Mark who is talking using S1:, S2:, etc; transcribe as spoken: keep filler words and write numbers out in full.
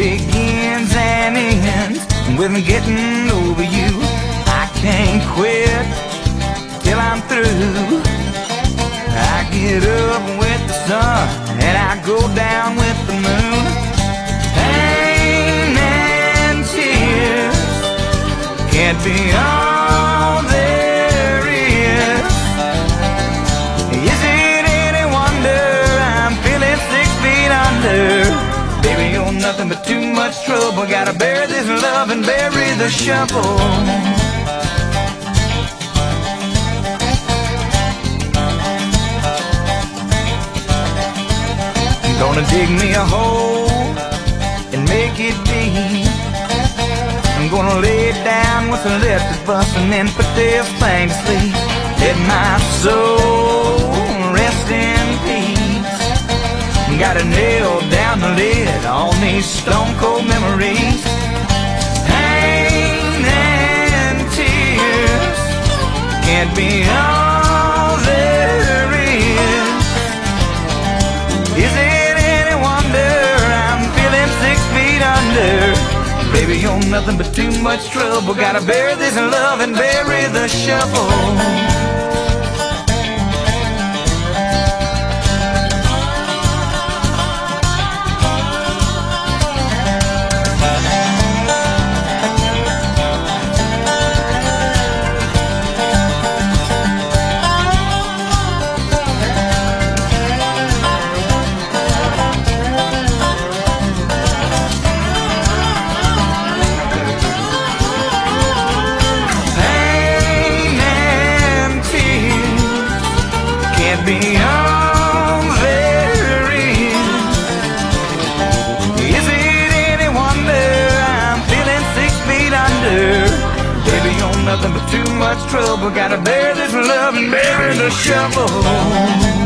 S1: begins and ends with me getting over you. I can't quit till I'm through. I get up with the sun and I go down with the moon. Pain and tears can't be all there is. Is it any wonder I'm feeling six feet under? Baby, you're nothing but too much trouble. Gotta bury this love and bury the shovel. Gonna dig me a hole and make it deep. I'm gonna lay it down what's left of us and then put this thing to sleep. Let my soul rest in peace. Gotta nail down the lid on these stone cold memories. Pain and tears can't be all there is. Is it any wonder I'm feeling six feet under? Baby, you're nothing but too much trouble. Gotta bury this love and bury the shovel. Be all there is. Is it any wonder I'm feeling six feet under? Baby, you're nothing but too much trouble. Gotta bear this love and bury the shovel.